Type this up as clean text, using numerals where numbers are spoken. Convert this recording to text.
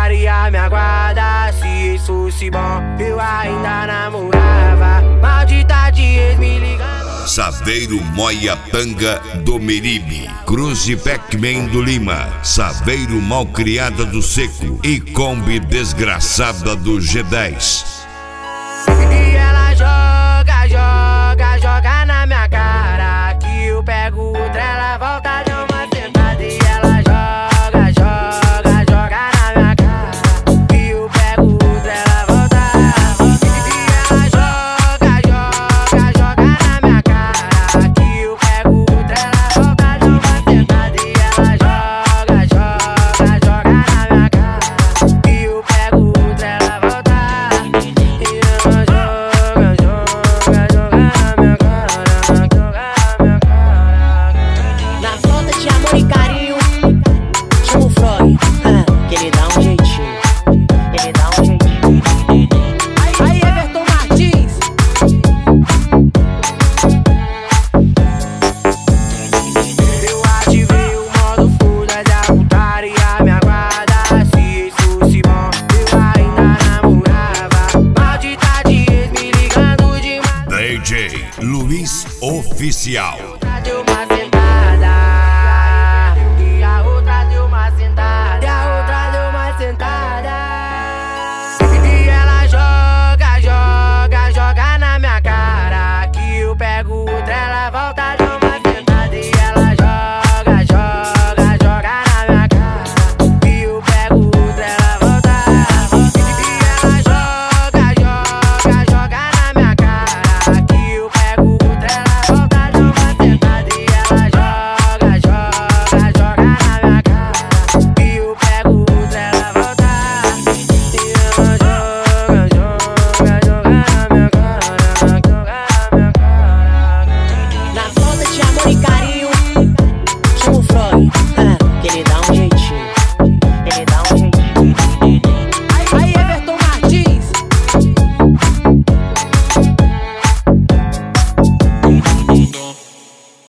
putaria me aguarda. Se isso fosse bom, eu ainda namorava. Maldita de ex me ligando. Saveiro Moiapanga do Meribe, Cruz e Pac-Man do Lima, Saveiro Malcriada do Seco e Kombi Desgraçada do G10. E ela joga na minha cara, que eu pego outra, ela volta de uma sentada. E ela joga na minha cara, que eu pego outra, ela volta. E ela joga na minha cara, que eu pego outra, ela volta de uma sentada. E ela joga na minha cara, que eu pego outra, ela volta. E ela joga na minha cara, Na falta de amor e carinho, chama o Freud, que ele dá um jeitinho. Ele dá um jeitinho. Aí, Everton Martins. eu ativei o modo foda-se, a putaria me aguarda. Se isso fosse bom, eu ainda namorava. Maldita de ex me ligando de DJ Luiz Oficial. madrugada, eu passei